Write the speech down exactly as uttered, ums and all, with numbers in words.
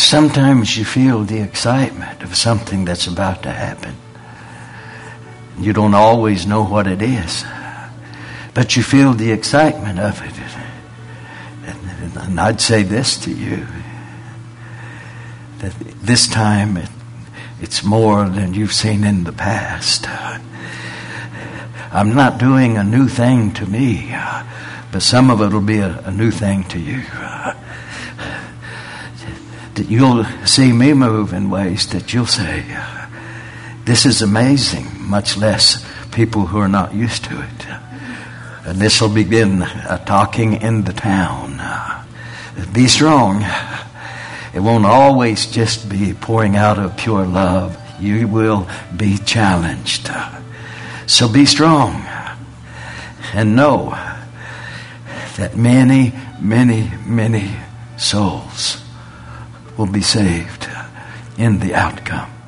Sometimes you feel the excitement of something that's about to happen. You don't always know what it is, but you feel the excitement of it. And I'd say this to you, that this time it, it's more than you've seen in the past. I'm not doing a new thing to me, but some of it will be a, a new thing to you. That you'll see me move in ways that you'll say, this is amazing, much less people who are not used to it. And this will begin uh, talking in the town. Uh, be strong. It won't always just be pouring out of pure love. You will be challenged. So be strong and know that many, many, many souls will be saved in the outcome.